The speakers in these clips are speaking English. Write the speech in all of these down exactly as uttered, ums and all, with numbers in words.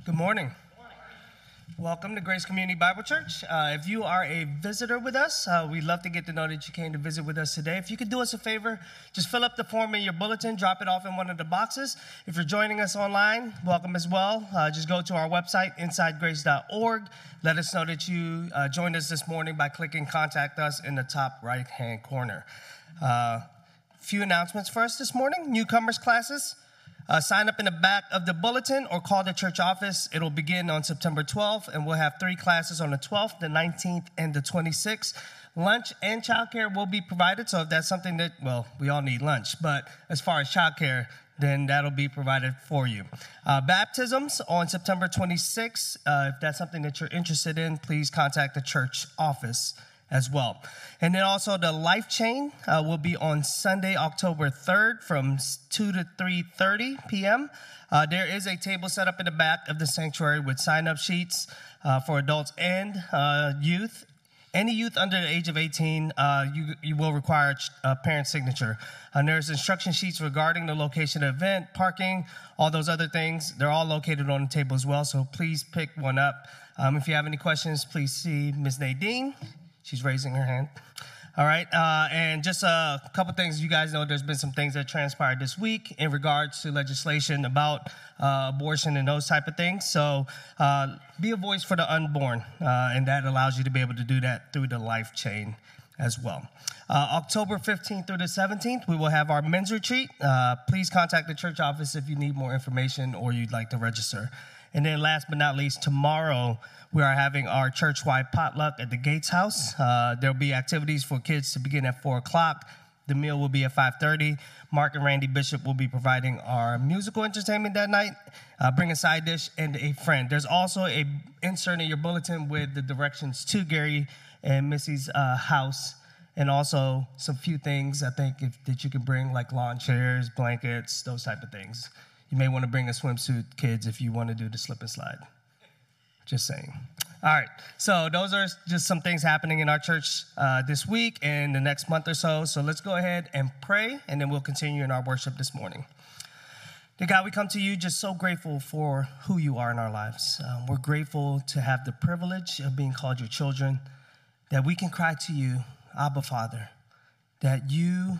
Good morning. Welcome to Grace Community Bible Church. Uh, if you are a visitor with us, uh, we'd love to get to know that you came to visit with us today. If you could do us a favor, just fill up the form in your bulletin, drop it off in one of the boxes. If you're joining us online, welcome as well. Uh, just go to our website, inside grace dot org. Let us know that you uh, joined us this morning by clicking Contact Us in the top right-hand corner. A uh, few announcements for us this morning. Newcomers classes. Uh, sign up in the back of the bulletin or call the church office. It'll begin on September twelfth, and we'll have three classes on the twelfth, the nineteenth, and the twenty-sixth. Lunch and childcare will be provided, so if that's something that, well, we all need lunch, but as far as childcare, then that'll be provided for you. Uh, baptisms on September twenty-sixth. Uh, if that's something that you're interested in, please contact the church office as well. And then also the Life Chain uh, will be on Sunday, October third from two to three thirty p.m. Uh, there is a table set up in the back of the sanctuary with sign-up sheets uh, for adults and uh, youth. Any youth under the age of eighteen, uh, you, you will require a parent signature. And there's instruction sheets regarding the location of the event, parking, all those other things. They're all located on the table as well, so please pick one up. Um, if you have any questions, please see Miz Nadine. She's raising her hand. All right, uh, and just a couple things. You guys know there's been some things that transpired this week in regards to legislation about uh, abortion and those type of things. So uh, be a voice for the unborn, uh, and that allows you to be able to do that through the Life Chain as well. Uh, October fifteenth through the seventeenth, we will have our men's retreat. Uh, please contact the church office if you need more information or you'd like to register. And then last but not least, tomorrow, we are having our church-wide potluck at the Gates House. Uh, there'll be activities for kids to begin at four o'clock. The meal will be at five thirty. Mark and Randy Bishop will be providing our musical entertainment that night. Uh, bring a side dish and a friend. There's also a insert in your bulletin with the directions to Gary and Missy's uh, house, and also some few things I think if, that you can bring, like lawn chairs, blankets, those type of things. You may want to bring a swimsuit, kids, if you want to do the slip and slide. Just saying. All right, so those are just some things happening in our church uh, this week and the next month or so. So let's go ahead and pray, and then we'll continue in our worship this morning. Dear God, we come to you just so grateful for who you are in our lives. Um, we're grateful to have the privilege of being called your children, that we can cry to you, Abba, Father, that you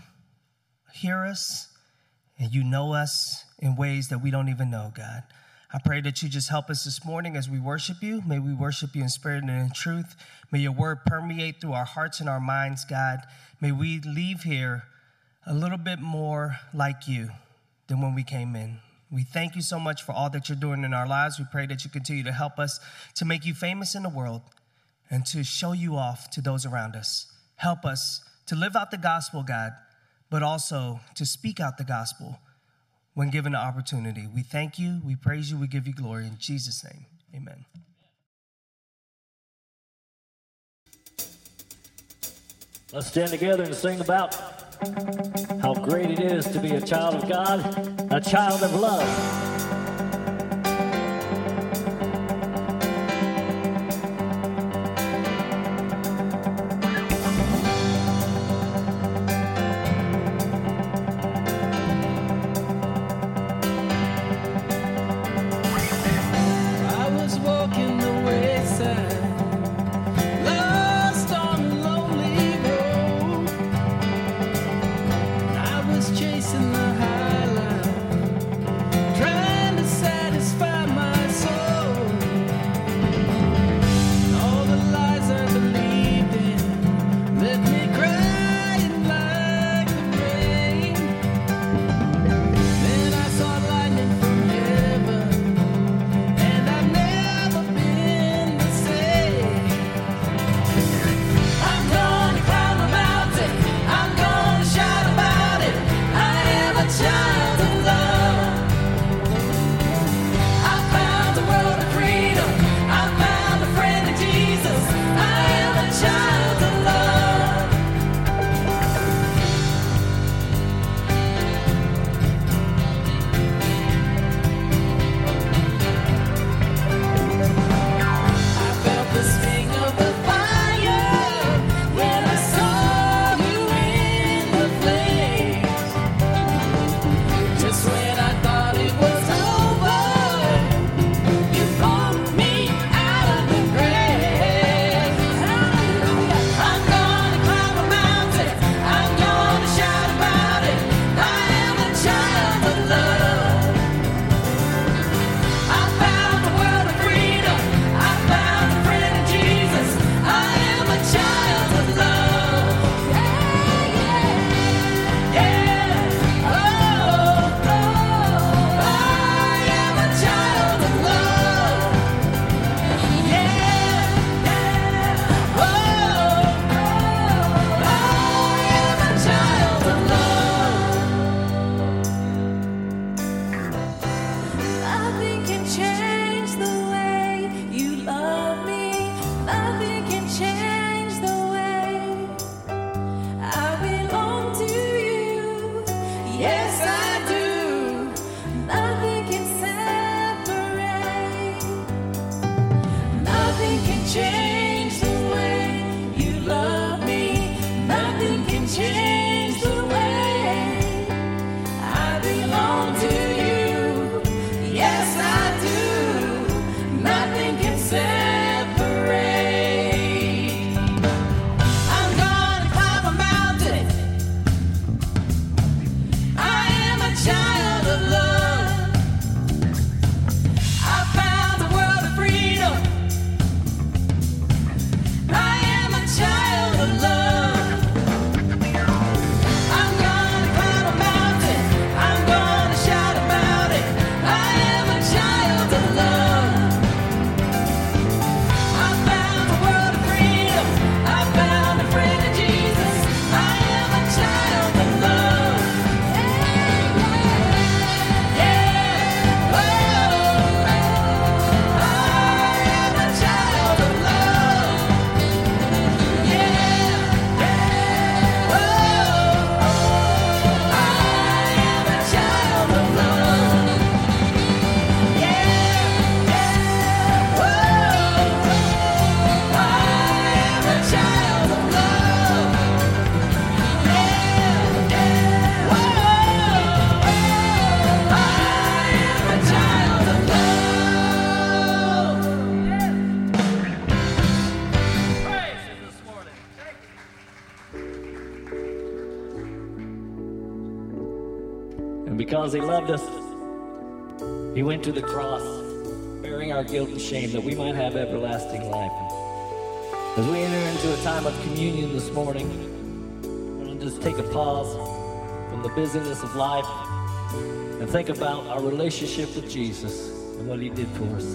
hear us and you know us in ways that we don't even know, God. I pray that you just help us this morning as we worship you. May we worship you in spirit and in truth. May your word permeate through our hearts and our minds, God. May we leave here a little bit more like you than when we came in. We thank you so much for all that you're doing in our lives. We pray that you continue to help us to make you famous in the world and to show you off to those around us. Help us to live out the gospel, God, but also to speak out the gospel when given the opportunity. We thank you, we praise you, we give you glory. In Jesus' name, amen. Let's stand together and sing about how great it is to be a child of God, a child of love. Chasing the high line, trying to because he loved us, he went to the cross, bearing our guilt and shame that we might have everlasting life. As we enter into a time of communion this morning, I'm going to just take a pause from the busyness of life and think about our relationship with Jesus and what he did for us.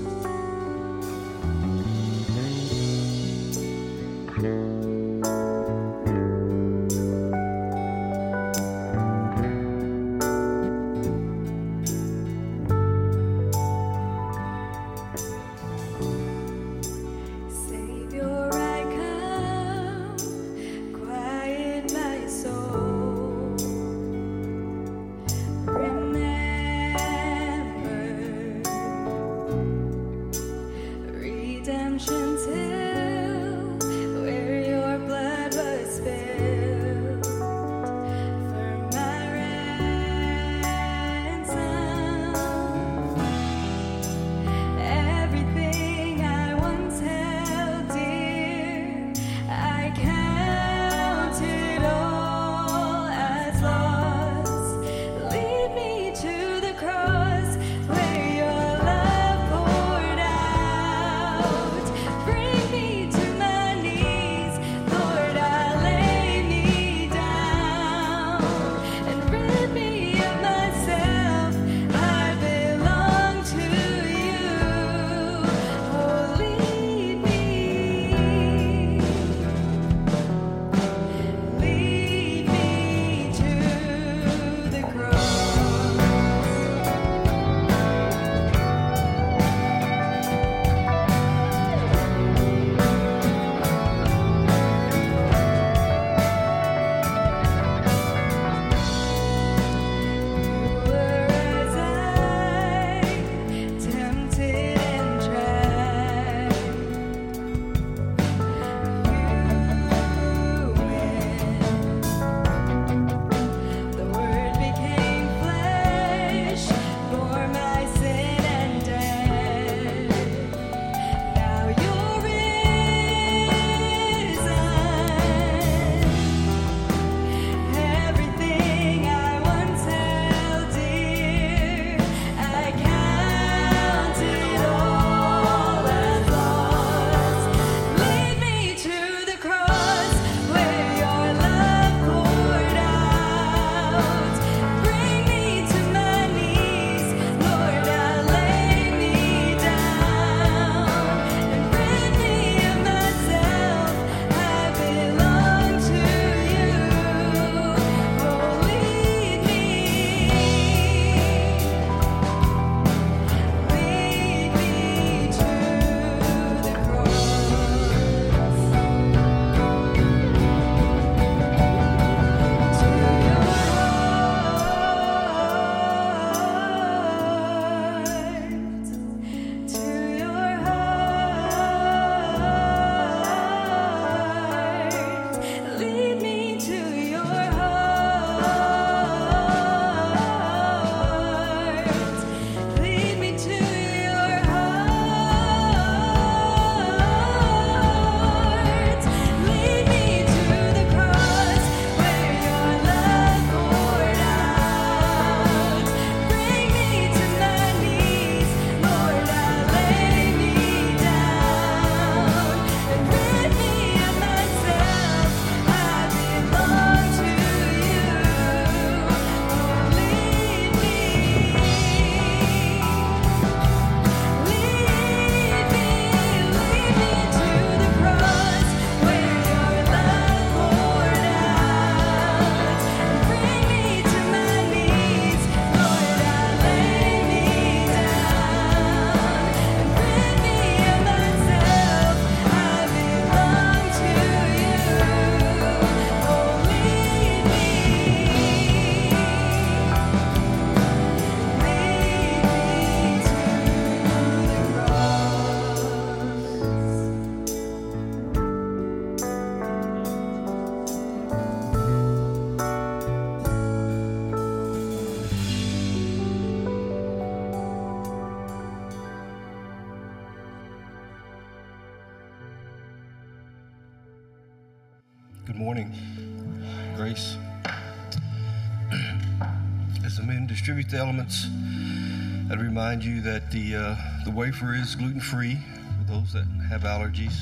as the men distribute the elements, I'd remind you that the uh, the wafer is gluten-free for those that have allergies,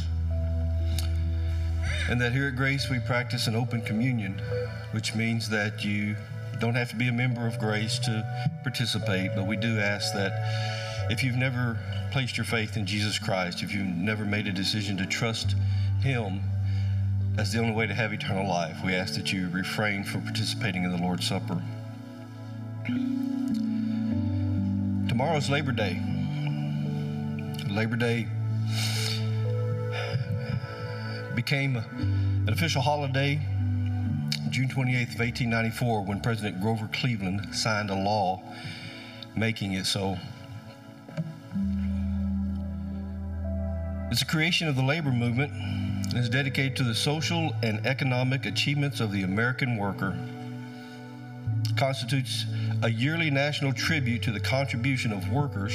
and that here at Grace we practice an open communion, which means that you don't have to be a member of Grace to participate, but we do ask that if you've never placed your faith in Jesus Christ, if you've never made a decision to trust Him as the only way to have eternal life, we ask that you refrain from participating in the Lord's Supper. Tomorrow's Labor Day. Labor Day became an official holiday June twenty-eighth of eighteen ninety-four when President Grover Cleveland signed a law making it so. It's a creation of the labor movement and is dedicated to the social and economic achievements of the American worker. It constitutes a yearly national tribute to the contribution of workers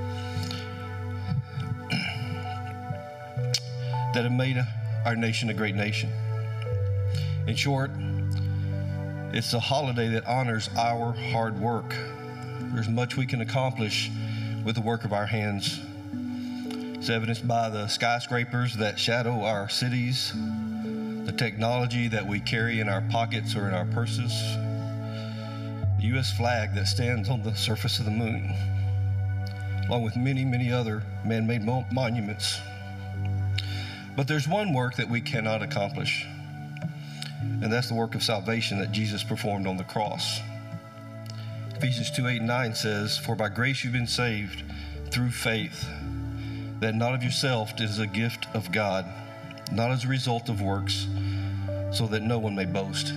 that have made our nation a great nation. In short, it's a holiday that honors our hard work. There's much we can accomplish with the work of our hands. It's evidenced by the skyscrapers that shadow our cities, the technology that we carry in our pockets or in our purses, the U S flag that stands on the surface of the moon, along with many, many other man-made mo- monuments. But there's one work that we cannot accomplish, and that's the work of salvation that Jesus performed on the cross. Ephesians two, eight, and nine says, "For by grace you've been saved through faith, that not of yourself, it is a gift of God, not as a result of works, so that no one may boast."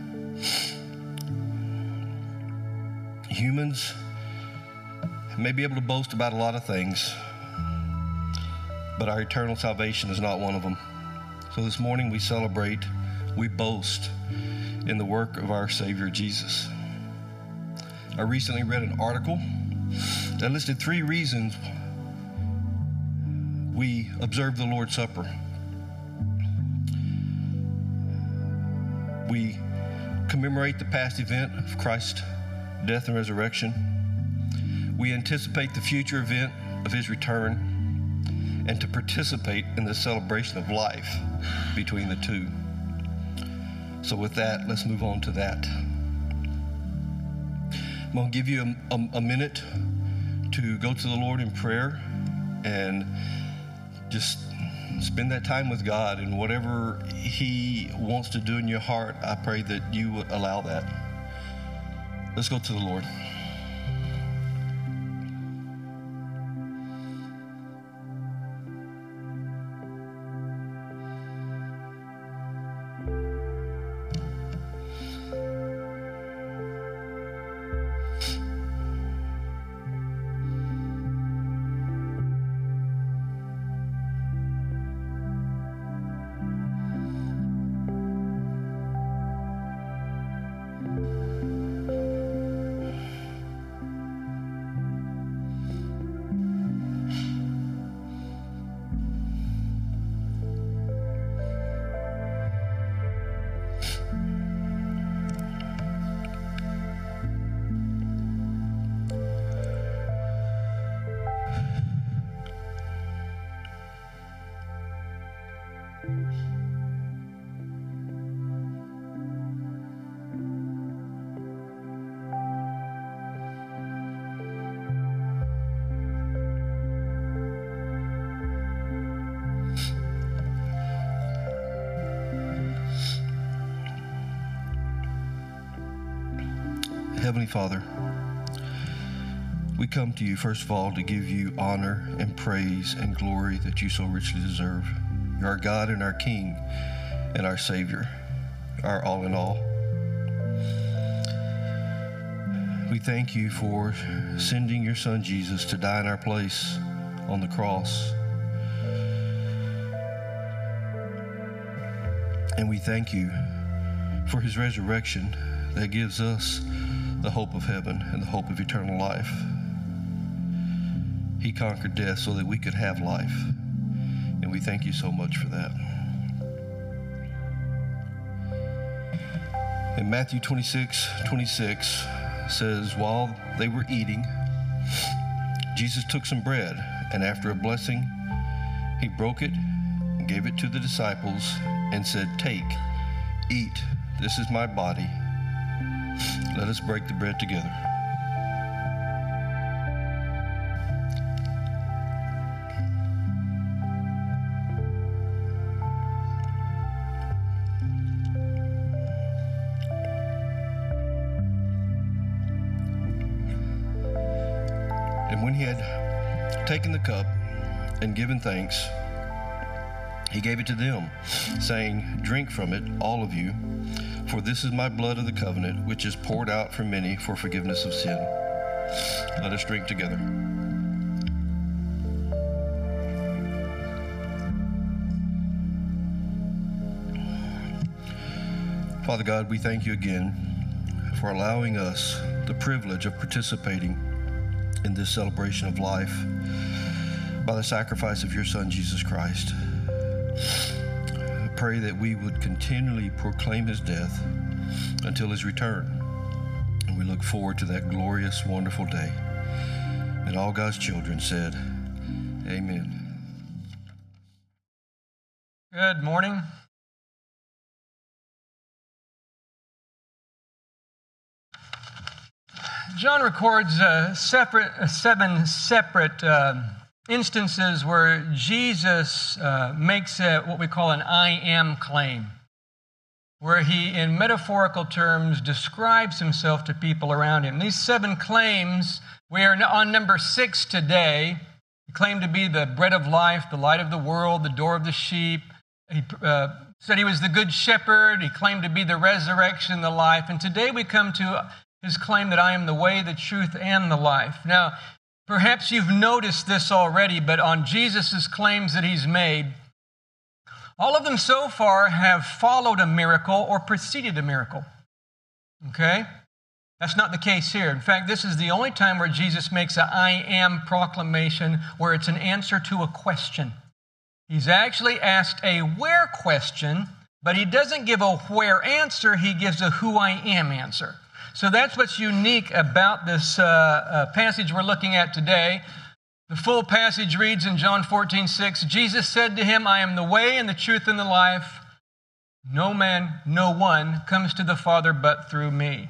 Humans may be able to boast about a lot of things, but our eternal salvation is not one of them. So this morning we celebrate, we boast in the work of our Savior Jesus. I recently read an article that listed three reasons we observe the Lord's Supper. We commemorate the past event of Christ's death and resurrection. We anticipate the future event of His return, and to participate in the celebration of life between the two. So with that, let's move on to that. I'm going to give you a, a, a minute to go to the Lord in prayer and just spend that time with God, and whatever He wants to do in your heart, I pray that you would allow that. Let's go to the Lord. Heavenly Father, we come to you first of all to give you honor and praise and glory that you so richly deserve. You're our God and our King and our Savior, our all in all. We thank you for sending your Son Jesus to die in our place on the cross. And we thank you for his resurrection that gives us the hope of heaven and the hope of eternal life. He conquered death so that we could have life, and we thank you so much for that. In Matthew twenty-six, twenty-six, says, while they were eating, Jesus took some bread, and after a blessing, he broke it and gave it to the disciples and said, "Take, eat, this is my body. Let us break the bread together." And when he had taken the cup and given thanks, he gave it to them, saying, "Drink from it, all of you, for this is my blood of the covenant, which is poured out for many for forgiveness of sin. Let us drink together." Father God, we thank you again for allowing us the privilege of participating in this celebration of life by the sacrifice of your Son, Jesus Christ. I pray that we would continually proclaim his death until his return. And we look forward to that glorious, wonderful day. And all God's children said, amen. Good morning. John records uh, separate, uh, seven separate uh, instances where Jesus uh, makes a, what we call an I am claim, where he, in metaphorical terms, describes himself to people around him. These seven claims, we are on number six today. He claimed to be the bread of life, the light of the world, the door of the sheep. He uh, said he was the good shepherd. He claimed to be the resurrection, the life. And today we come to his claim that I am the way, the truth, and the life. Now, perhaps you've noticed this already, but on Jesus' claims that he's made, all of them so far have followed a miracle or preceded a miracle. Okay? That's not the case here. In fact, this is the only time where Jesus makes a I am proclamation where it's an answer to a question. He's actually asked a where question, but he doesn't give a where answer, he gives a who I am answer. So that's what's unique about this uh, uh, passage we're looking at today. The full passage reads in John fourteen six, Jesus said to him, "I am the way and the truth and the life. No man, no one comes to the Father but through me."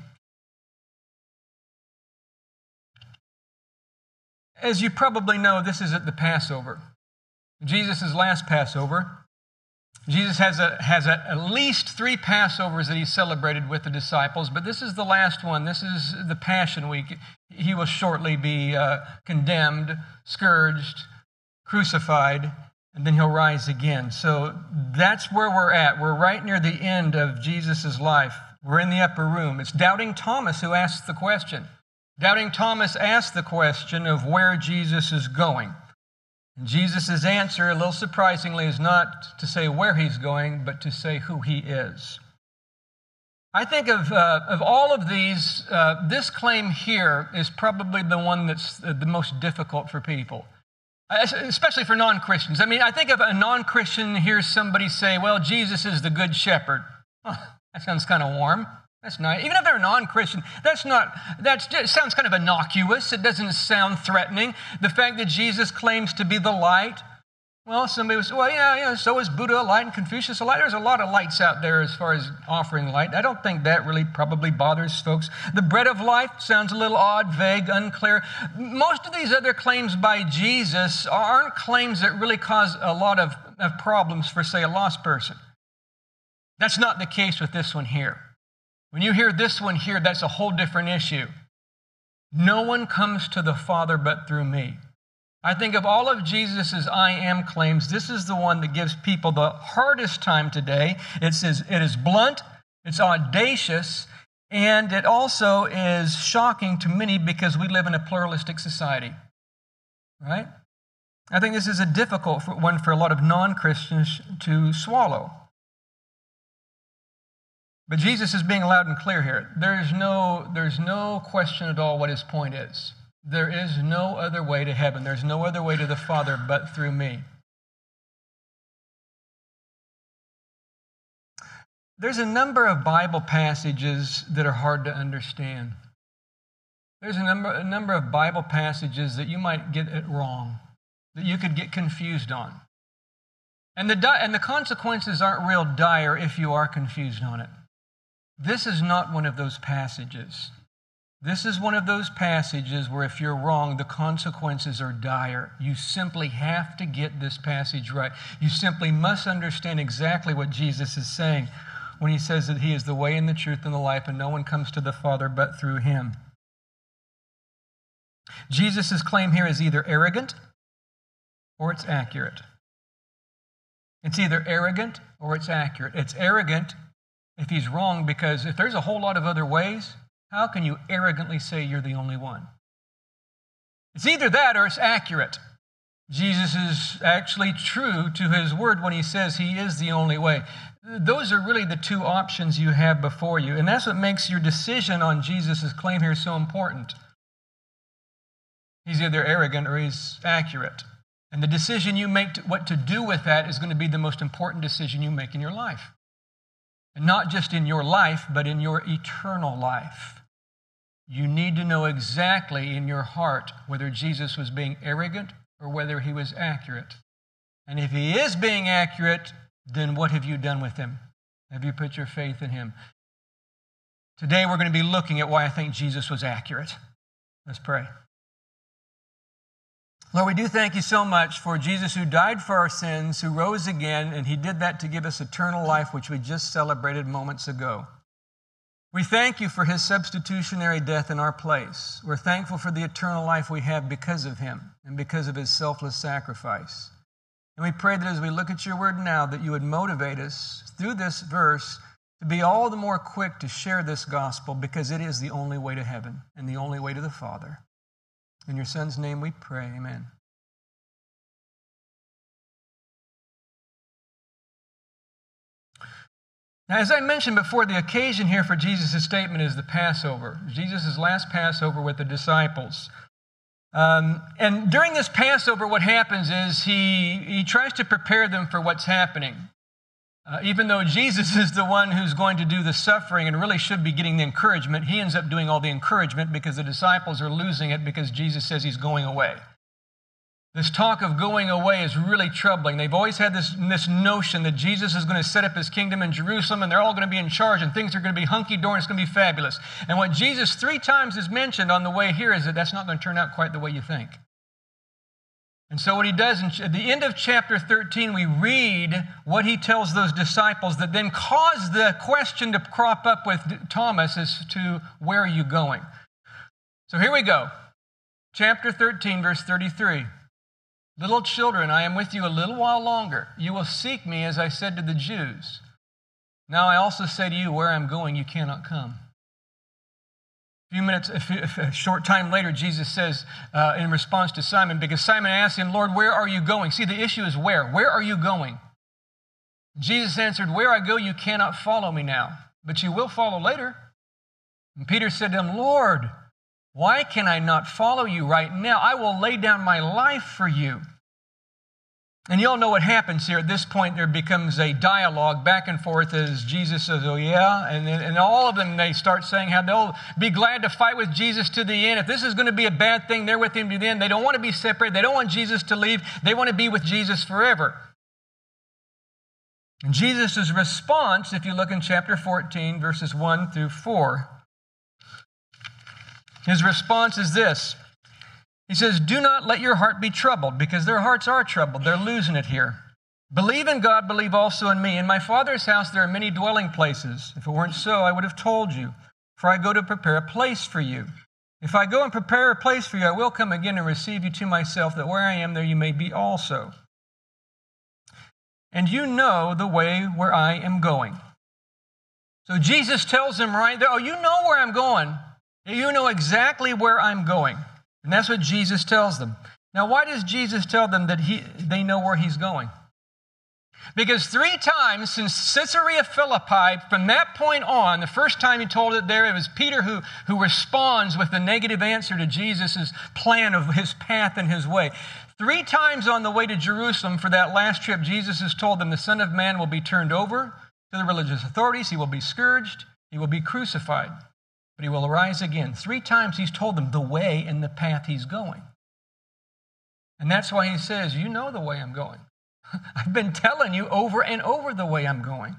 As you probably know, this is at the Passover. Jesus' last Passover. Jesus has, a, has a, at least three Passovers that he celebrated with the disciples, but this is the last one. This is the Passion Week. He will shortly be uh, condemned, scourged, crucified, and then he'll rise again. So that's where we're at. We're right near the end of Jesus' life. We're in the upper room. It's Doubting Thomas who asks the question. Doubting Thomas asked the question of where Jesus is going. And Jesus' answer, a little surprisingly, is not to say where he's going, but to say who he is. I think of, uh, of all of these, uh, this claim here is probably the one that's the most difficult for people, especially for non-Christians. I mean, I think if a non-Christian hears somebody say, well, Jesus is the good shepherd. Oh, that sounds kind of warm. That's nice. Even if they're a non-Christian, that's not, that's, it sounds kind of innocuous. It doesn't sound threatening. The fact that Jesus claims to be the light, well, somebody was, well, yeah, yeah, so is Buddha a light and Confucius a light. There's a lot of lights out there as far as offering light. I don't think that really probably bothers folks. The bread of life sounds a little odd, vague, unclear. Most of these other claims by Jesus aren't claims that really cause a lot of, of problems for, say, a lost person. That's not the case with this one here. When you hear this one here, that's a whole different issue. No one comes to the Father but through me. I think of all of Jesus' I am claims, this is the one that gives people the hardest time today. It says it is blunt, it's audacious, and it also is shocking to many because we live in a pluralistic society. Right? I think this is a difficult one for a lot of non-Christians to swallow. But Jesus is being loud and clear here. There is no, there's no question at all what his point is. There is no other way to heaven. There's no other way to the Father but through me. There's a number of Bible passages that are hard to understand. There's a number, a number of Bible passages that you might get it wrong, that you could get confused on. And the, di- and the consequences aren't real dire if you are confused on it. This is not one of those passages. This is one of those passages where if you're wrong, the consequences are dire. You simply have to get this passage right. You simply must understand exactly what Jesus is saying when he says that he is the way and the truth and the life, and no one comes to the Father but through him. Jesus' claim here is either arrogant or it's accurate. It's either arrogant or it's accurate. It's arrogant if he's wrong, because if there's a whole lot of other ways, how can you arrogantly say you're the only one? It's either that or it's accurate. Jesus is actually true to his word when he says he is the only way. Those are really the two options you have before you, and that's what makes your decision on Jesus' claim here so important. He's either arrogant or he's accurate. And the decision you make, to, what to do with that, is going to be the most important decision you make in your life. And not just in your life, but in your eternal life. You need to know exactly in your heart whether Jesus was being arrogant or whether he was accurate. And if he is being accurate, then what have you done with him? Have you put your faith in him? Today we're going to be looking at why I think Jesus was accurate. Let's pray. Lord, we do thank you so much for Jesus who died for our sins, who rose again, and he did that to give us eternal life, which we just celebrated moments ago. We thank you for his substitutionary death in our place. We're thankful for the eternal life we have because of him and because of his selfless sacrifice. And we pray that as we look at your word now, that you would motivate us through this verse to be all the more quick to share this gospel, because it is the only way to heaven and the only way to the Father. In your Son's name we pray, amen. Now, as I mentioned before, the occasion here for Jesus' statement is the Passover, Jesus' last Passover with the disciples. Um, and during this Passover, what happens is he, he tries to prepare them for what's happening. Uh, even though Jesus is the one who's going to do the suffering and really should be getting the encouragement, he ends up doing all the encouragement because the disciples are losing it because Jesus says he's going away. This talk of going away is really troubling. They've always had this, this notion that Jesus is going to set up his kingdom in Jerusalem and they're all going to be in charge and things are going to be hunky-dory and it's going to be fabulous. And what Jesus three times has mentioned on the way here is that that's not going to turn out quite the way you think. And so what he does, at the end of chapter thirteen, we read what he tells those disciples that then caused the question to crop up with Thomas as to where are you going? So here we go. Chapter thirteen, verse thirty-three. Little children, I am with you a little while longer. You will seek me, as I said to the Jews. Now I also say to you, where I am going, you cannot come. A few minutes, a, few, a short time later, Jesus says uh, in response to Simon, because Simon asked him, Lord, where are you going? See, the issue is where. Where are you going? Jesus answered, where I go, you cannot follow me now, but you will follow later. And Peter said to him, Lord, why can I not follow you right now? I will lay down my life for you. And you all know what happens here. At this point, there becomes a dialogue back and forth as Jesus says, oh yeah, and, and all of them, they start saying how they'll be glad to fight with Jesus to the end. If this is going to be a bad thing, they're with him to the end. They don't want to be separated. They don't want Jesus to leave. They want to be with Jesus forever. And Jesus' response, if you look in chapter fourteen, verses one through four, his response is this. He says, do not let your heart be troubled, because their hearts are troubled. They're losing it here. Believe in God, believe also in me. In my Father's house there are many dwelling places. If it weren't so, I would have told you, for I go to prepare a place for you. If I go and prepare a place for you, I will come again and receive you to myself, that where I am, there you may be also. And you know the way where I am going. So Jesus tells them right there, oh, you know where I'm going. You know exactly where I'm going. And that's what Jesus tells them. Now, why does Jesus tell them that he, they know where he's going? Because three times since Caesarea Philippi, from that point on, the first time he told it there, it was Peter who, who responds with the negative answer to Jesus' plan of his path and his way. Three times on the way to Jerusalem for that last trip, Jesus has told them the Son of Man will be turned over to the religious authorities. He will be scourged. He will be crucified. but he will arise again. Three times he's told them the way and the path he's going. And that's why he says, you know the way I'm going. I've been telling you over and over the way I'm going.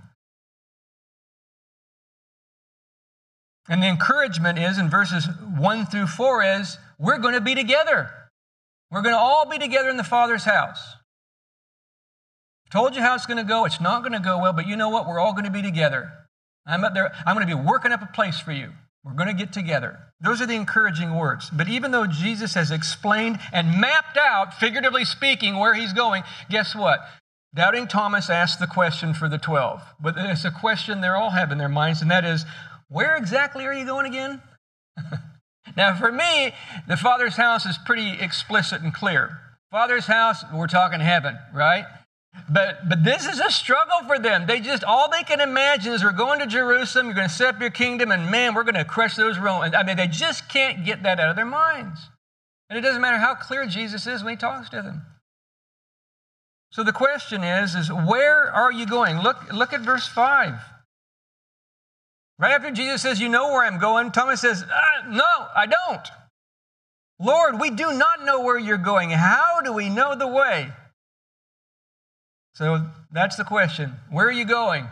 And the encouragement is in verses one through four is, we're going to be together. We're going to all be together in the Father's house. Told you how it's going to go. It's not going to go well, but you know what? We're all going to be together. I'm up there. I'm going to be working up a place for you. We're going to get together. Those are the encouraging words. But even though Jesus has explained and mapped out, figuratively speaking, where he's going, guess what? Doubting Thomas asked the question for the twelve. But it's a question they all have in their minds, and that is, where exactly are you going again? Now, for me, the Father's house is pretty explicit and clear. Father's house, we're talking heaven, right? But but this is a struggle for them. They just, all they can imagine is we're going to Jerusalem, you're going to set up your kingdom, and man, we're going to crush those Romans. I mean, they just can't get that out of their minds. And it doesn't matter how clear Jesus is when he talks to them. So the question is, is where are you going? Look, look at verse five. Right after Jesus says, you know where I'm going, Thomas says, uh, no, I don't. Lord, we do not know where you're going. How do we know the way? So that's the question. Where are you going?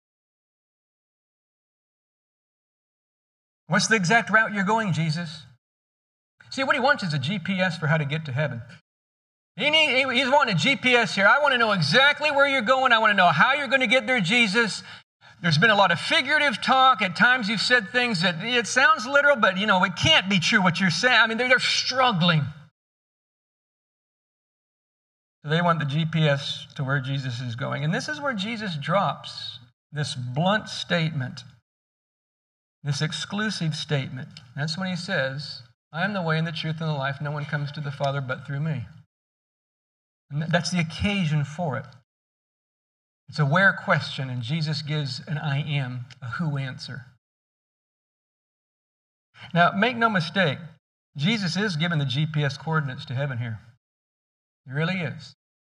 What's the exact route you're going, Jesus? See, what he wants is a G P S for how to get to heaven. He need, he's wanting a G P S here. I want to know exactly where you're going. I want to know how you're going to get there, Jesus. There's been a lot of figurative talk. At times you've said things that it sounds literal, but you know, it can't be true what you're saying. I mean, they're, they're struggling. So they want the G P S to where Jesus is going. And this is where Jesus drops this blunt statement, this exclusive statement. That's when he says, I am the way and the truth and the life. No one comes to the Father but through me. And that's the occasion for it. It's a where question, and Jesus gives an I am, a who answer. Now, make no mistake, Jesus is giving the G P S coordinates to heaven here. He really is.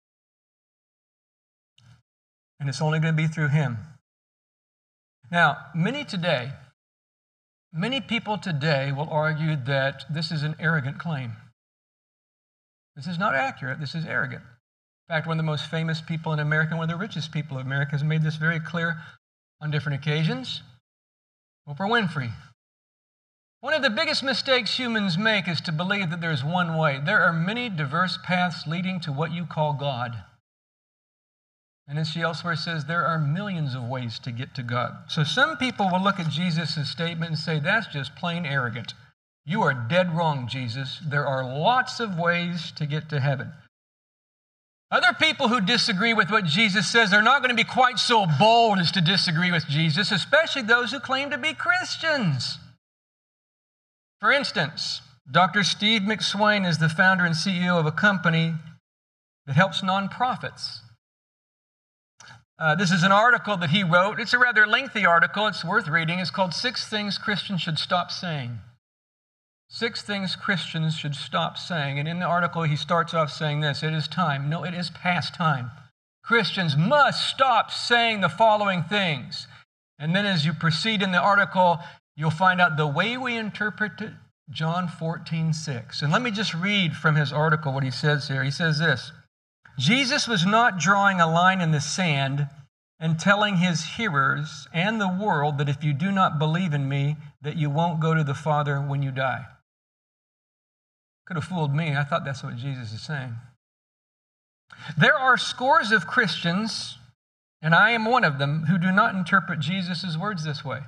And it's only going to be through him. Now, many today, many people today will argue that this is an arrogant claim. This is not accurate. This is arrogant. In fact, one of the most famous people in America, one of the richest people in America, has made this very clear on different occasions. Oprah Winfrey. One of the biggest mistakes humans make is to believe that there's one way. There are many diverse paths leading to what you call God. And as she elsewhere says, there are millions of ways to get to God. So some people will look at Jesus' statement and say, that's just plain arrogant. You are dead wrong, Jesus. There are lots of ways to get to heaven. Other people who disagree with what Jesus says are not going to be quite so bold as to disagree with Jesus, especially those who claim to be Christians. For instance, Doctor Steve McSwain is the founder and C E O of a company that helps nonprofits. Uh, this is an article that he wrote. It's a rather lengthy article. It's worth reading. It's called Six Things Christians Should Stop Saying. Six things Christians should stop saying. And in the article, he starts off saying this, it is time. No, it is past time. Christians must stop saying the following things. And then as you proceed in the article, you'll find out the way we interpret it, John fourteen six. And let me just read from his article what he says here. He says this, Jesus was not drawing a line in the sand and telling his hearers and the world that if you do not believe in me, that you won't go to the Father when you die. Could have fooled me. I thought that's what Jesus is saying. There are scores of Christians, and I am one of them, who do not interpret Jesus' words this way.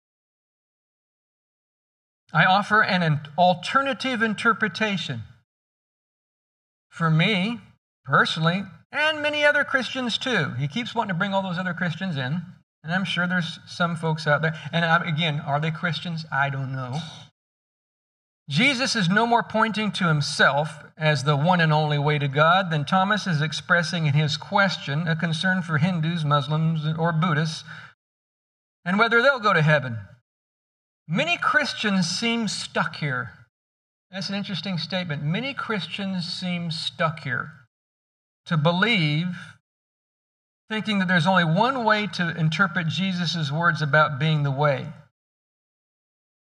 I offer an alternative interpretation. For me, personally, and many other Christians too. He keeps wanting to bring all those other Christians in, and I'm sure there's some folks out there. And again, are they Christians? I don't know. Jesus is no more pointing to himself as the one and only way to God than Thomas is expressing in his question a concern for Hindus, Muslims, or Buddhists, and whether they'll go to heaven. Many Christians seem stuck here. That's an interesting statement. Many Christians seem stuck here to believe, thinking that there's only one way to interpret Jesus' words about being the way.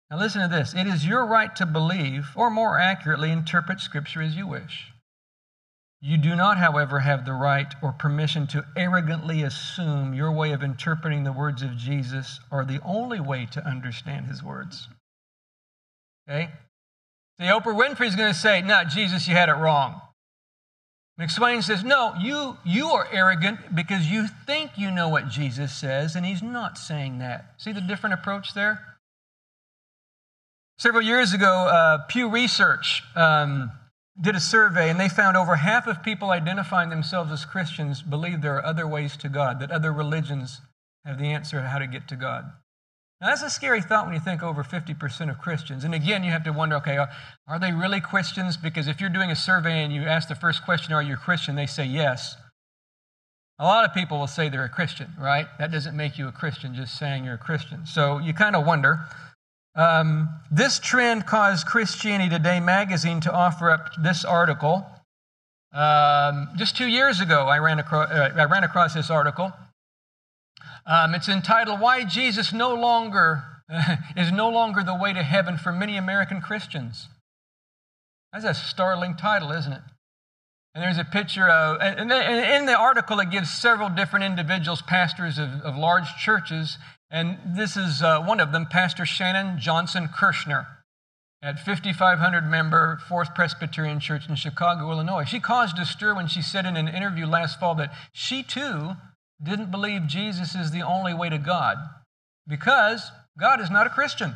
Now listen to this. It is your right to believe, or more accurately, interpret Scripture as you wish. You do not, however, have the right or permission to arrogantly assume your way of interpreting the words of Jesus are the only way to understand his words. Okay? See, Oprah Winfrey is going to say, no, Jesus, you had it wrong. McSwain says, no, you, you are arrogant because you think you know what Jesus says, and he's not saying that. See the different approach there? Several years ago, uh, Pew Research um, did a survey, and they found over half of people identifying themselves as Christians believe there are other ways to God, that other religions have the answer to how to get to God. Now, that's a scary thought when you think over fifty percent of Christians. And again, you have to wonder, okay, are, are they really Christians? Because if you're doing a survey and you ask the first question, are you a Christian? They say yes. A lot of people will say they're a Christian, right? That doesn't make you a Christian, just saying you're a Christian. So you kind of wonder. Um, this trend caused Christianity Today magazine to offer up this article. Um, just two years ago, I ran across, uh, I ran across this article. Um, it's entitled, Why Jesus no longer uh, is no longer the way to heaven for many American Christians. That's a startling title, isn't it? And there's a picture of, and in the article it gives several different individuals, pastors of, of large churches, and this is uh, one of them, Pastor Shannon Johnson Kirshner at fifty-five hundred member Fourth Presbyterian Church in Chicago, Illinois. She caused a stir when she said in an interview last fall that she too didn't believe Jesus is the only way to God because God is not a Christian.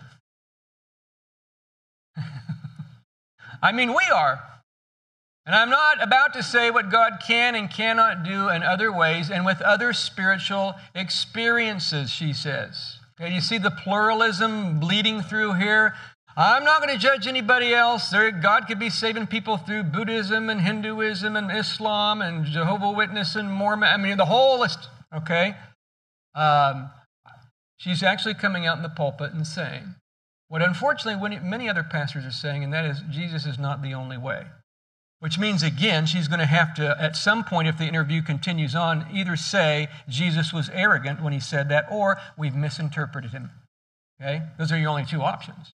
I mean, we are. And I'm not about to say what God can and cannot do in other ways and with other spiritual experiences, she says. Okay, you see the pluralism bleeding through here? I'm not going to judge anybody else. There, God could be saving people through Buddhism and Hinduism and Islam and Jehovah's Witness and Mormon. I mean, the whole list, okay? Um, she's actually coming out in the pulpit and saying what unfortunately many other pastors are saying, and that is Jesus is not the only way. Which means, again, she's going to have to, at some point, if the interview continues on, either say Jesus was arrogant when he said that, or we've misinterpreted him. Okay? Those are your only two options.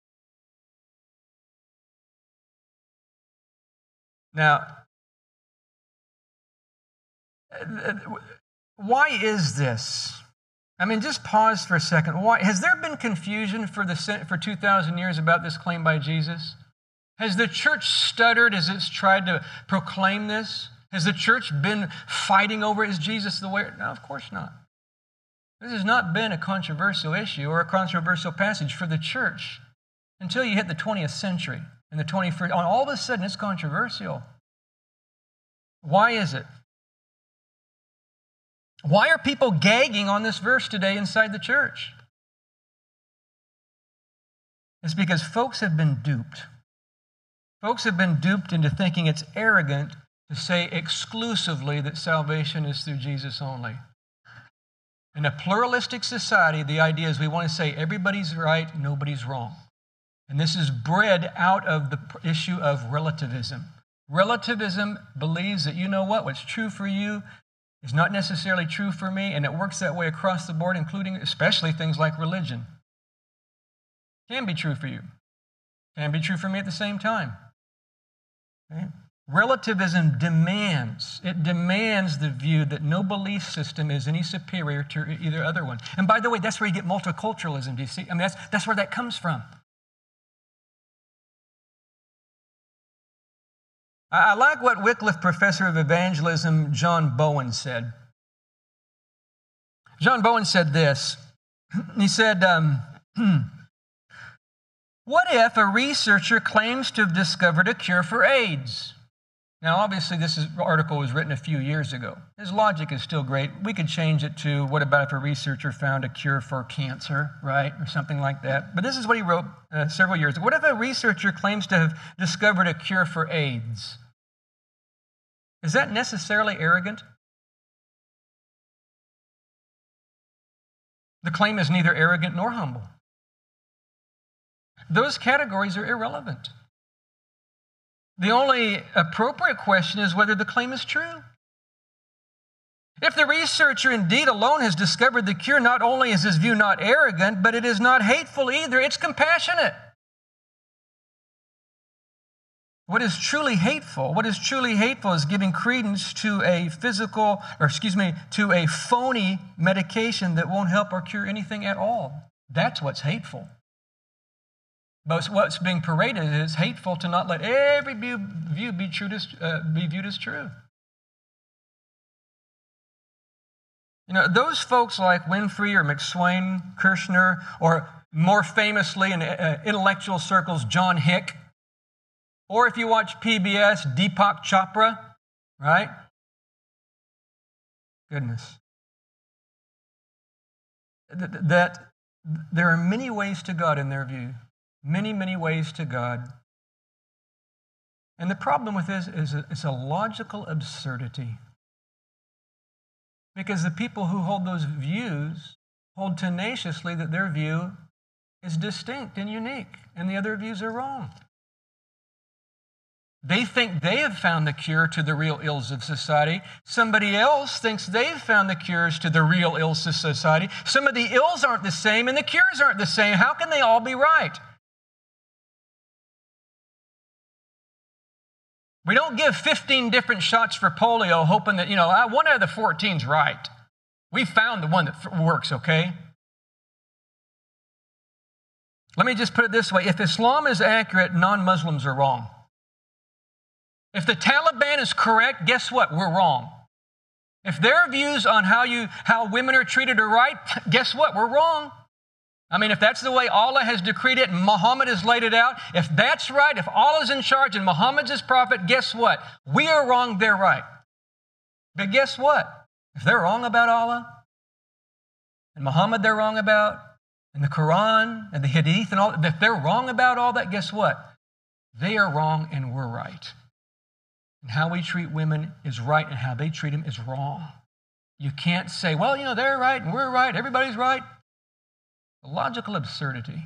Now, why is this? I mean, just pause for a second. Why has there been confusion for the for two thousand years about this claim by Jesus? Has the church stuttered as it's tried to proclaim this? Has the church been fighting over, is Jesus the way? No, of course not. This has not been a controversial issue or a controversial passage for the church until you hit the twentieth century. In the twenty-first, all of a sudden it's controversial. Why is it? Why are people gagging on this verse today inside the church? It's because folks have been duped. Folks have been duped into thinking it's arrogant to say exclusively that salvation is through Jesus only. In a pluralistic society, the idea is we want to say everybody's right, nobody's wrong. And this is bred out of the issue of relativism. Relativism believes that, you know what, what's true for you is not necessarily true for me, and it works that way across the board, including especially things like religion. Can be true for you. Can be true for me at the same time. Okay? Relativism demands, it demands the view that no belief system is any superior to either other one. And by the way, that's where you get multiculturalism, do you see? I mean, that's, that's where that comes from. I like what Wycliffe professor of evangelism John Bowen said. John Bowen said this. He said, um, what if a researcher claims to have discovered a cure for AIDS? Now, obviously, this is, article was written a few years ago. His logic is still great. We could change it to, what about if a researcher found a cure for cancer, right, or something like that. But this is what he wrote uh, several years ago. What if a researcher claims to have discovered a cure for AIDS? Is that necessarily arrogant? The claim is neither arrogant nor humble. Those categories are irrelevant. The only appropriate question is whether the claim is true. If the researcher indeed alone has discovered the cure, not only is his view not arrogant, but it is not hateful either. It's compassionate. What is truly hateful, what is truly hateful is giving credence to a physical, or excuse me, to a phony medication that won't help or cure anything at all. That's what's hateful. But what's being paraded is hateful to not let every view be, true to, uh, be viewed as true. You know, those folks like Winfrey or McSwain, Kirshner, or more famously in uh, intellectual circles, John Hick, or if you watch P B S, Deepak Chopra, right? Goodness. That there are many ways to God in their view. Many, many ways to God. And the problem with this is it's a logical absurdity. Because the people who hold those views hold tenaciously that their view is distinct and unique, and the other views are wrong. They think they have found the cure to the real ills of society. Somebody else thinks they've found the cures to the real ills of society. Some of the ills aren't the same and the cures aren't the same. How can they all be right? We don't give fifteen different shots for polio hoping that, you know, one out of the fourteen is right. We found the one that works, okay? Let me just put it this way. If Islam is accurate, non-Muslims are wrong. If the Taliban is correct, guess what? We're wrong. If their views on how you how women are treated are right, guess what? We're wrong. I mean, if that's the way Allah has decreed it and Muhammad has laid it out, if that's right, if Allah's in charge and Muhammad's his prophet, guess what? We are wrong, they're right. But guess what? If they're wrong about Allah, and Muhammad they're wrong about, and the Quran and the Hadith and all, if they're wrong about all that, guess what? They are wrong and we're right. And how we treat women is right and how they treat them is wrong. You can't say, well, you know, they're right and we're right, everybody's right. A logical absurdity.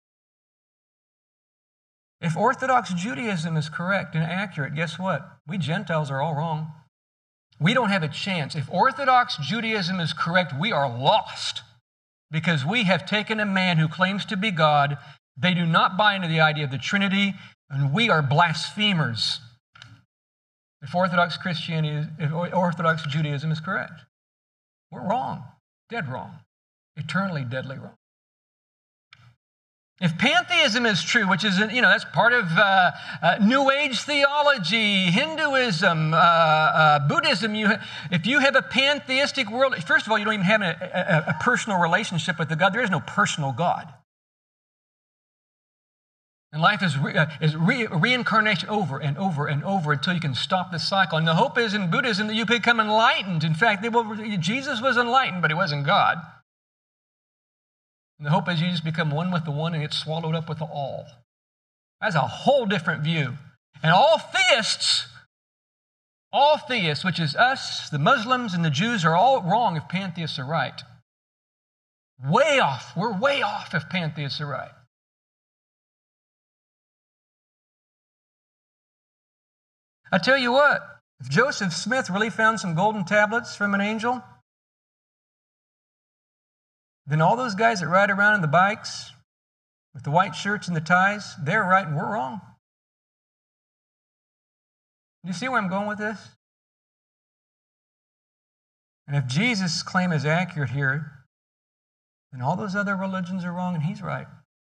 If Orthodox Judaism is correct and accurate, guess what? We Gentiles are all wrong. We don't have a chance. If Orthodox Judaism is correct, we are lost because we have taken a man who claims to be God. They do not buy into the idea of the Trinity, and we are blasphemers. If Orthodox Christianity, if Orthodox Judaism is correct, we're wrong, dead wrong, eternally deadly wrong. If pantheism is true, which is, you know, that's part of uh, uh, New Age theology, Hinduism, uh, uh, Buddhism, you, if you have a pantheistic world, first of all, you don't even have a, a, a personal relationship with the God. There is no personal God. And life is, re, uh, is re, reincarnation over and over and over until you can stop the cycle. And the hope is in Buddhism that you become enlightened. In fact, they will, Jesus was enlightened, but he wasn't God. And the hope is you just become one with the one and get swallowed up with the all. That's a whole different view. And all theists, all theists, which is us, the Muslims and the Jews, are all wrong if pantheists are right. Way off. We're way off if pantheists are right. I tell you what, if Joseph Smith really found some golden tablets from an angel, then all those guys that ride around in the bikes with the white shirts and the ties, they're right and we're wrong. Do you see where I'm going with this? And if Jesus' claim is accurate here, then all those other religions are wrong and he's right.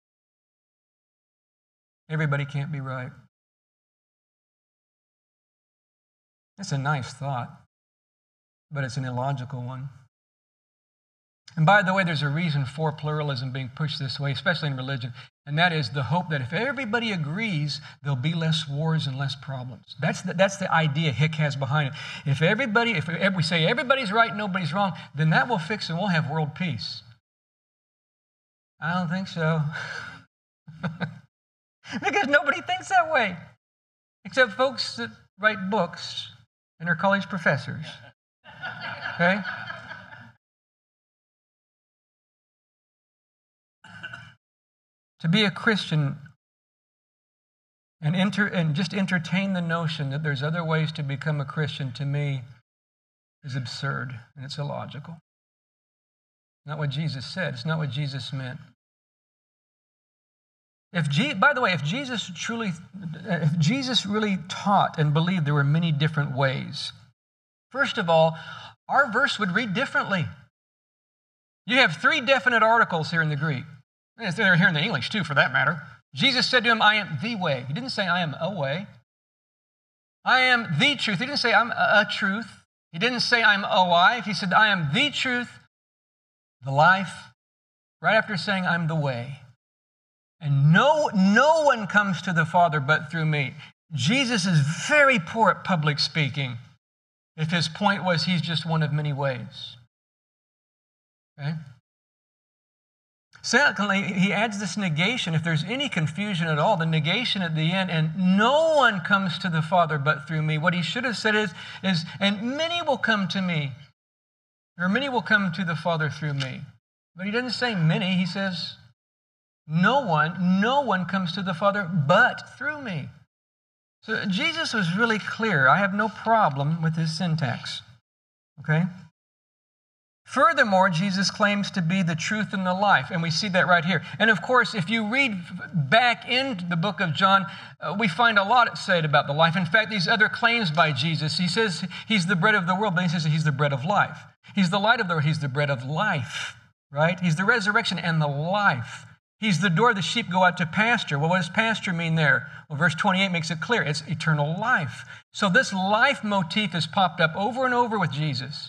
Everybody can't be right. It's a nice thought, but it's an illogical one. And by the way, there's a reason for pluralism being pushed this way, especially in religion, and that is the hope that if everybody agrees, there'll be less wars and less problems. That's the, that's the idea Hick has behind it. If everybody, if we say everybody's right, nobody's wrong, then that will fix it and we'll have world peace. I don't think so. Because nobody thinks that way, except folks that write books and are college professors. Okay? To be a Christian and, enter, and just entertain the notion that there's other ways to become a Christian, to me, is absurd and it's illogical. Not what Jesus said. It's not what Jesus meant. If Je- by the way, if Jesus truly, if Jesus really taught and believed there were many different ways, first of all, our verse would read differently. You have three definite articles here in the Greek. They're here in the English too, for that matter. Jesus said to him, I am the way. He didn't say, I am a way. I am the truth. He didn't say, I'm a truth. He didn't say, I'm a life. He said, I am the truth, the life, right after saying, I'm the way. And no, no one comes to the Father but through me. Jesus is very poor at public speaking if his point was he's just one of many ways. Okay? Secondly, he adds this negation. If there's any confusion at all, the negation at the end, and no one comes to the Father but through me. What he should have said is, is and many will come to me, or many will come to the Father through me. But he doesn't say many. He says, no one, no one comes to the Father but through me. So Jesus was really clear. I have no problem with his syntax. Okay? Furthermore, Jesus claims to be the truth and the life, and we see that right here. And of course, if you read back into the book of John, uh, we find a lot said about the life. In fact, these other claims by Jesus, he says he's the bread of the world, but he says he's the bread of life. He's the light of the world, he's the bread of life, right? He's the resurrection and the life. He's the door the sheep go out to pasture. Well, what does pasture mean there? Well, verse twenty-eight makes it clear. It's eternal life. So this life motif has popped up over and over with Jesus.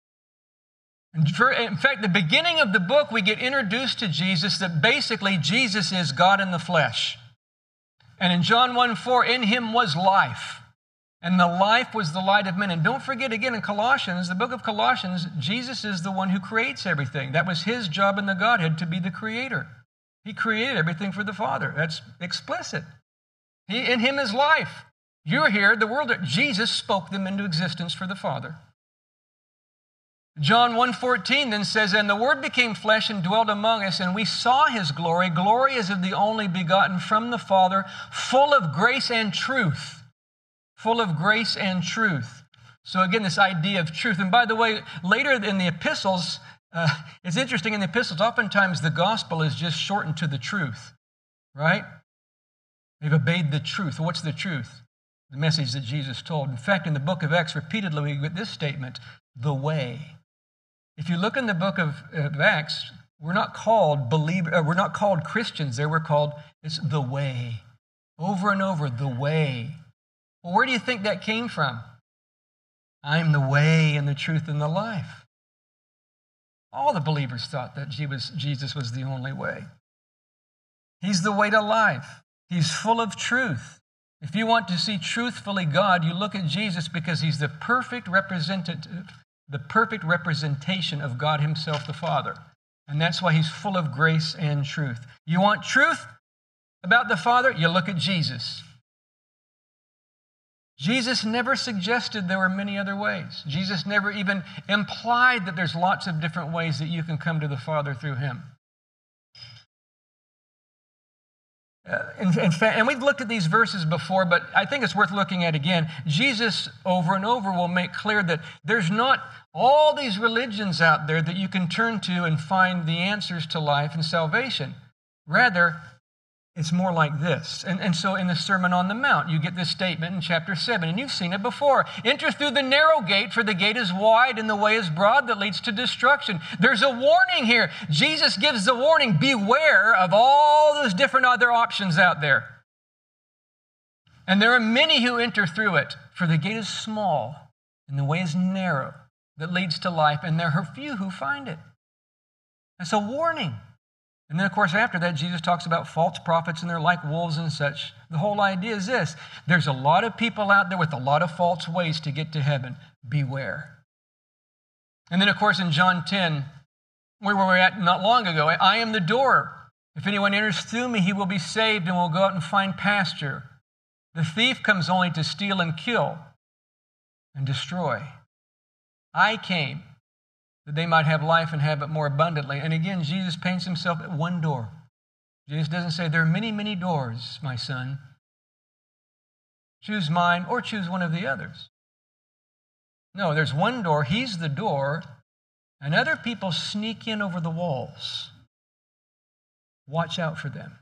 In fact, the beginning of the book, we get introduced to Jesus that basically Jesus is God in the flesh. And in John one four, in him was life, and the life was the light of men. And don't forget again in Colossians, the book of Colossians, Jesus is the one who creates everything. That was his job in the Godhead, to be the creator. He created everything for the Father. That's explicit. He, in him is life. You're here, the world, Jesus spoke them into existence for the Father. John one fourteen then says, and the Word became flesh and dwelt among us, and we saw his glory. Glory as of the only begotten from the Father, full of grace and truth. Full of grace and truth. So again, this idea of truth. And by the way, later in the epistles, uh, it's interesting, in the epistles, oftentimes the gospel is just shortened to the truth, right? They've obeyed the truth. What's the truth? The message that Jesus told. In fact, in the book of Acts, repeatedly we get this statement, the way. If you look in the book of, of Acts, we're not called believer, uh, we're not called Christians there. We're called, it's the way. Over and over, the way. Well, where do you think that came from? I'm the way and the truth and the life. All the believers thought that Jesus was the only way. He's the way to life. He's full of truth. If you want to see truthfully God, you look at Jesus because he's the perfect representative, the perfect representation of God himself, the Father. And that's why he's full of grace and truth. You want truth about the Father? You look at Jesus. Jesus never suggested there were many other ways. Jesus never even implied that there's lots of different ways that you can come to the Father through him. Uh, in, in fact, and we've looked at these verses before, but I think it's worth looking at again. Jesus, over and over, will make clear that there's not all these religions out there that you can turn to and find the answers to life and salvation. Rather, it's more like this. And, and so in the Sermon on the Mount, you get this statement in chapter seven, and you've seen it before. Enter through the narrow gate, for the gate is wide and the way is broad that leads to destruction. There's a warning here. Jesus gives the warning, beware of all those different other options out there. And there are many who enter through it, for the gate is small and the way is narrow that leads to life, and there are few who find it. That's a warning. And then, of course, after that, Jesus talks about false prophets and they're like wolves and such. The whole idea is this. There's a lot of people out there with a lot of false ways to get to heaven. Beware. And then, of course, in John ten, where we were at not long ago, I am the door. If anyone enters through me, he will be saved and will go out and find pasture. The thief comes only to steal and kill and destroy. I came that they might have life and have it more abundantly. And again, Jesus paints himself at one door. Jesus doesn't say, there are many, many doors, my son. Choose mine or choose one of the others. No, there's one door. He's the door, and other people sneak in over the walls. Watch out for them.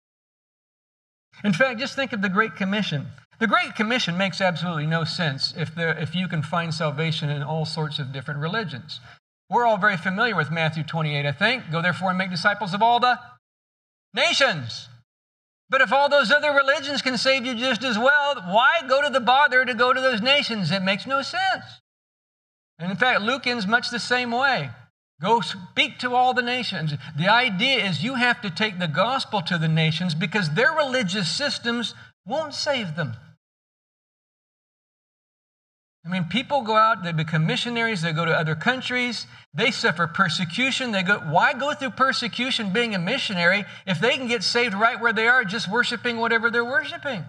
In fact, just think of the Great Commission. The Great Commission makes absolutely no sense if, there, if you can find salvation in all sorts of different religions. We're all very familiar with Matthew twenty-eight, I think. Go therefore and make disciples of all the nations. But if all those other religions can save you just as well, why go to the bother to go to those nations? It makes no sense. And in fact, Luke ends much the same way. Go speak to all the nations. The idea is you have to take the gospel to the nations because their religious systems won't save them. I mean, people go out, they become missionaries, they go to other countries, they suffer persecution. They go, why go through persecution being a missionary if they can get saved right where they are just worshiping whatever they're worshiping?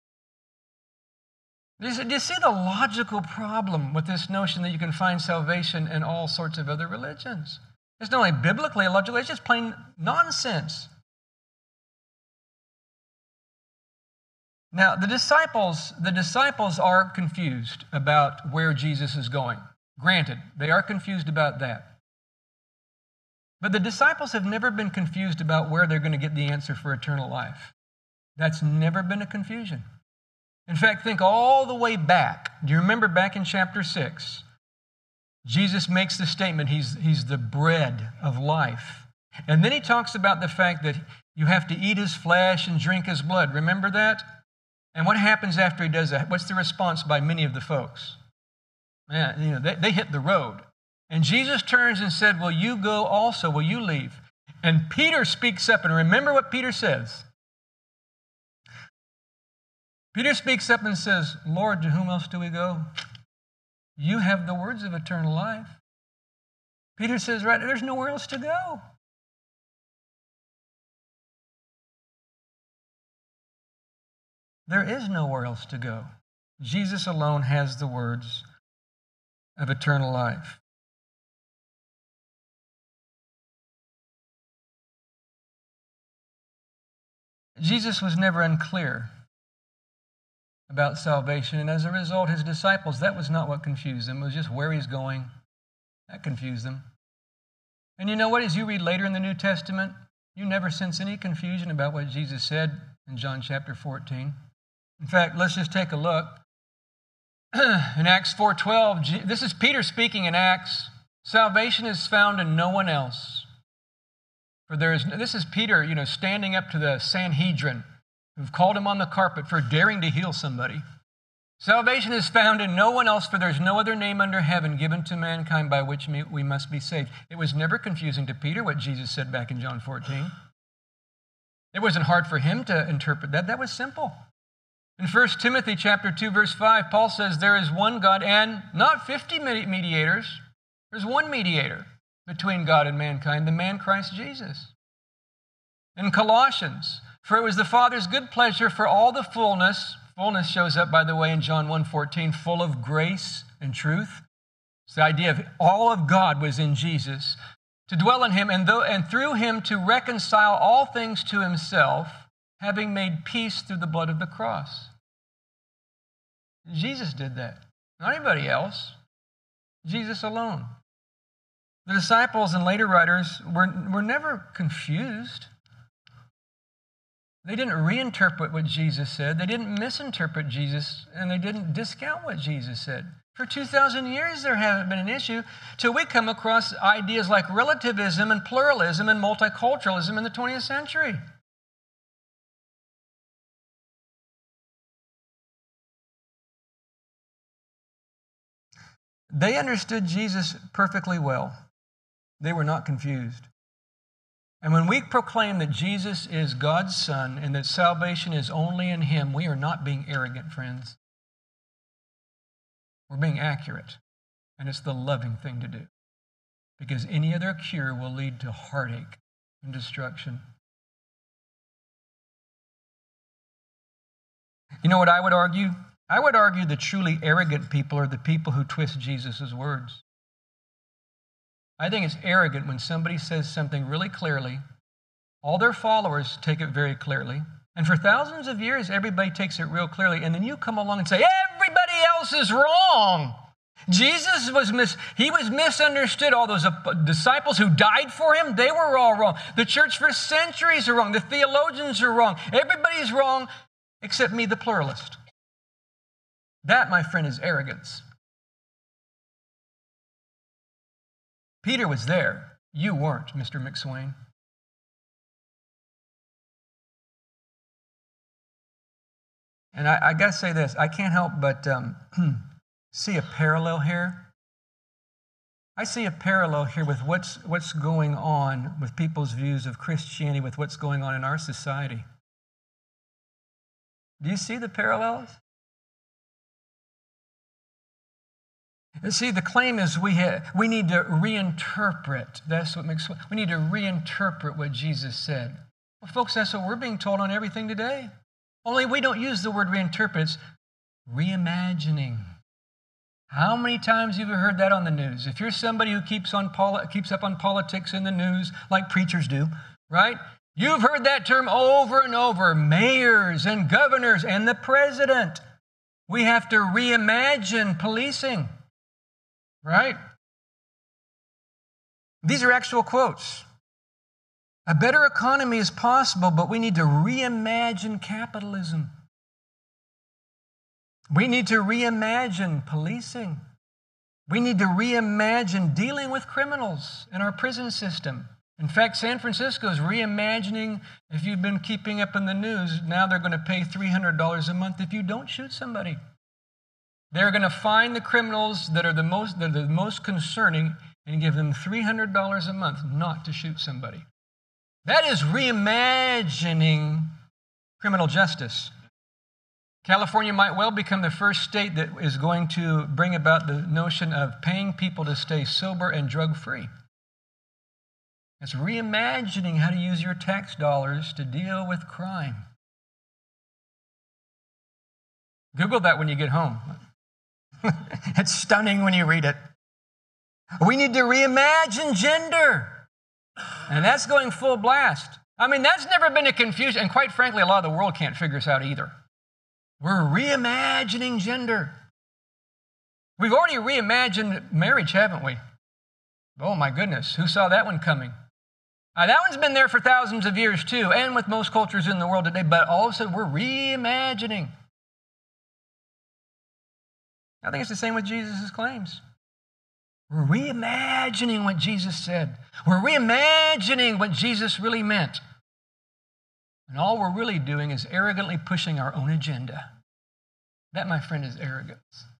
Do you, do you see the logical problem with this notion that you can find salvation in all sorts of other religions? It's not only biblically illogical, it's just plain nonsense. Now, the disciples, the disciples are confused about where Jesus is going. Granted, they are confused about that. But the disciples have never been confused about where they're going to get the answer for eternal life. That's never been a confusion. In fact, think all the way back. Do you remember back in chapter six? Jesus makes the statement, he's, he's the bread of life. And then he talks about the fact that you have to eat his flesh and drink his blood. Remember that? And what happens after he does that? What's the response by many of the folks? Man, you know, they, they hit the road. And Jesus turns and said, will you go also? Will you leave? And Peter speaks up, and remember what Peter says. Peter speaks up and says, Lord, to whom else do we go? You have the words of eternal life. Peter says, right, there's nowhere else to go. There is nowhere else to go. Jesus alone has the words of eternal life. Jesus was never unclear about salvation, and as a result, his disciples, that was not what confused them. It was just where he's going. That confused them. And you know what? As you read later in the New Testament, you never sense any confusion about what Jesus said in John chapter fourteen. In fact, let's just take a look. In Acts four twelve, this is Peter speaking in Acts. Salvation is found in no one else. For there is, this is Peter, you know, standing up to the Sanhedrin, who've called him on the carpet for daring to heal somebody. Salvation is found in no one else, for there's no other name under heaven given to mankind by which we must be saved. It was never confusing to Peter what Jesus said back in John fourteen. It wasn't hard for him to interpret that. That was simple. In First Timothy chapter two, verse five, Paul says, there is one God and not fifty mediators. There's one mediator between God and mankind, the man Christ Jesus. In Colossians, for it was the Father's good pleasure for all the fullness, fullness shows up, by the way, in John one fourteen, full of grace and truth. It's the idea of all of God was in Jesus, to dwell in him and, though, and through him to reconcile all things to himself, having made peace through the blood of the cross. Jesus did that, not anybody else. Jesus alone. The disciples and later writers were, were never confused. They didn't reinterpret what Jesus said. They didn't misinterpret Jesus, and they didn't discount what Jesus said. For two thousand years, there hasn't been an issue till we come across ideas like relativism and pluralism and multiculturalism in the twentieth century. They understood Jesus perfectly well. They were not confused. And when we proclaim that Jesus is God's Son and that salvation is only in him, we are not being arrogant, friends. We're being accurate. And it's the loving thing to do. Because any other cure will lead to heartache and destruction. You know what I would argue? I would argue the truly arrogant people are the people who twist Jesus' words. I think it's arrogant when somebody says something really clearly. All their followers take it very clearly. And for thousands of years, everybody takes it real clearly. And then you come along and say, everybody else is wrong. Jesus was mis- he was misunderstood. All those disciples who died for him, they were all wrong. The church for centuries are wrong. The theologians are wrong. Everybody's wrong except me, the pluralist. That, my friend, is arrogance. Peter was there. You weren't, Mister McSwain. And I, I got to say this. I can't help but um, see a parallel here. I see a parallel here with what's, what's going on with people's views of Christianity, with what's going on in our society. Do you see the parallels? You see, the claim is we ha- we need to reinterpret. That's what makes. We need to reinterpret what Jesus said. Well, folks, that's what we're being told on everything today. Only we don't use the word reinterpret. It's reimagining. How many times have you heard that on the news? If you're somebody who keeps on poli- keeps up on politics in the news, like preachers do, right? You've heard that term over and over. Mayors and governors and the president. We have to reimagine policing. Right? These are actual quotes. A better economy is possible, but we need to reimagine capitalism. We need to reimagine policing. We need to reimagine dealing with criminals in our prison system. In fact, San Francisco is reimagining, if you've been keeping up in the news, now they're going to pay three hundred dollars a month if you don't shoot somebody. They're going to find the criminals that are the most, that are the most concerning and give them three hundred dollars a month not to shoot somebody. That is reimagining criminal justice. California might well become the first state that is going to bring about the notion of paying people to stay sober and drug-free. It's reimagining how to use your tax dollars to deal with crime. Google that when you get home. It's stunning when you read it. We need to reimagine gender. And that's going full blast. I mean, that's never been a confusion. And quite frankly, a lot of the world can't figure this out either. We're reimagining gender. We've already reimagined marriage, haven't we? Oh, my goodness. Who saw that one coming? Uh, that one's been there for thousands of years, too, and with most cultures in the world today. But all of a sudden, we're reimagining. I think it's the same with Jesus' claims. We're reimagining what Jesus said. We're reimagining what Jesus really meant. And all we're really doing is arrogantly pushing our own agenda. That, my friend, is arrogance.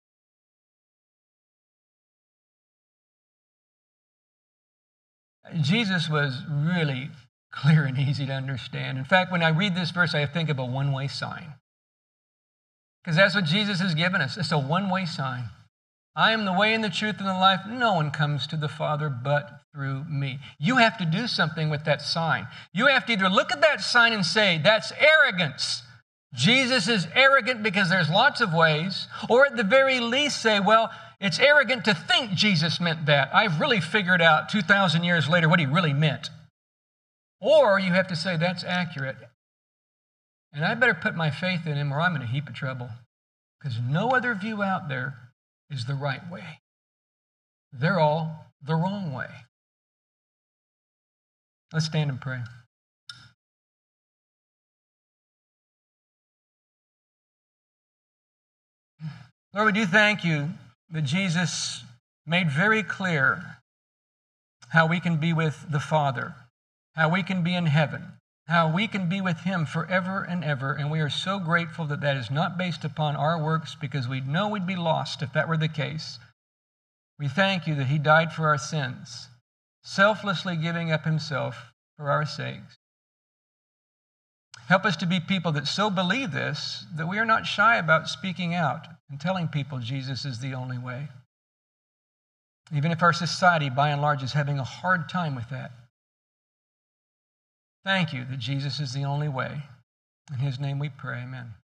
Jesus was really clear and easy to understand. In fact, when I read this verse, I think of a one-way sign. Because that's what Jesus has given us. It's a one-way sign. I am the way and the truth and the life. No one comes to the Father but through me. You have to do something with that sign. You have to either look at that sign and say, that's arrogance. Jesus is arrogant because there's lots of ways. Or at the very least say, well, it's arrogant to think Jesus meant that. I've really figured out two thousand years later what he really meant. Or you have to say, that's accurate. And I better put my faith in him or I'm in a heap of trouble. Because no other view out there is the right way. They're all the wrong way. Let's stand and pray. Lord, we do thank you that Jesus made very clear how we can be with the Father, how we can be in heaven, how we can be with him forever and ever. And we are so grateful that that is not based upon our works, because we know we'd be lost if that were the case. We thank you that he died for our sins, selflessly giving up himself for our sakes. Help us to be people that so believe this that we are not shy about speaking out and telling people Jesus is the only way. Even if our society, by and large, is having a hard time with that. Thank you that Jesus is the only way. In his name we pray, amen.